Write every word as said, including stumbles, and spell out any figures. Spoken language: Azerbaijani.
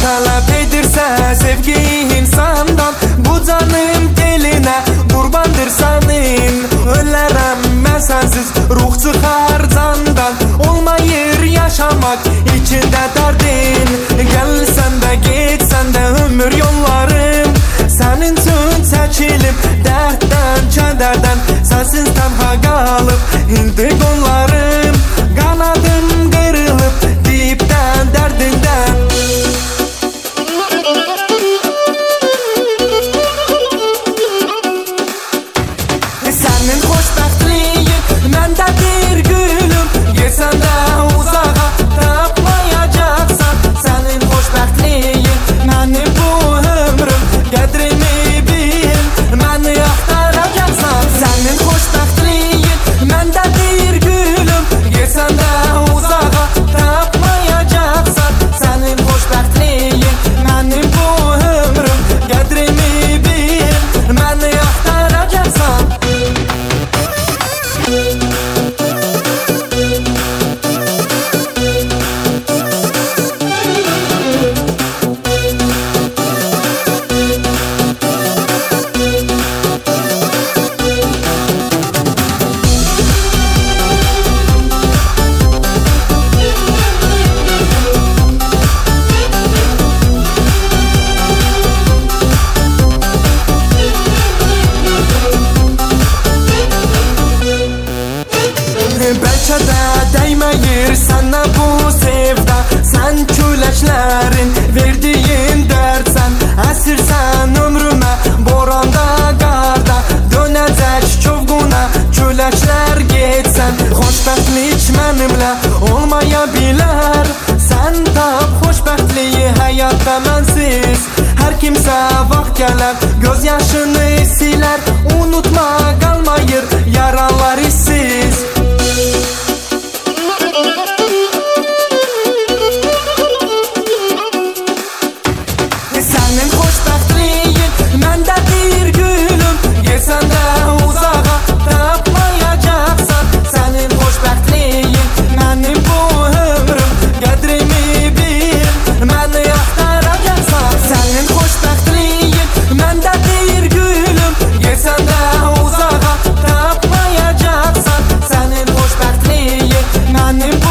talep edirsə sevgi insandan, bu canım telinə qurbandır sənin. Ölərəm mən sənsiz, ruh çıxar candan, olmayır yaşamak içində dərdin. Gəlsən də getsən də ömür yollarım, sənin üçün çəkilib dərddən, kədərdən, sənsiz tənha qalıb indi qollarım. Qanadım qırılıb dipdən, dərdindən. Sənin xoşbəxtliyin məndədir gülüm, getsən də uzağa tapmayacaqsan. Sənin xoşbəxtliyin mənim bu ömrüm, qədrimi bil, məni axtaracaqsan. Sənin xoşbəxtliyin məndədir gülüm, getsən də uzağa tapmayacaqsan. Sənin xoşbəxtliyin mənim bu ömrüm, qədrimi bil, məni axtaracaqsan. Bəlkə də dəyməyir sənə bu sevda, sən küləklərin verdiyin dərdsən. Əsirsən ömrümə boranda, qarda, dönəcək çovquna küləklər getsən. Xoşbəxtlik mənimlə olmaya bilər, sən tap xoşbəxtliyi həyatda mənsiz. Hər kimsə vaxt gələr, göz yaşını silər, unutma qalmayır yaralar işsiz. Sənin xoşbəxtliyin məndədir gülüm, getsən də uzağa tapmayacaqsan. Sənin xoşbəxtliyin mənim bu ömrüm, qədrimi bil, məni axtaracaqsan. Sənin xoşbəxtliyin məndədir gülüm, getsən də uzağa tapmayacaqsan. Sənin xoşbəxtliyin mənim bu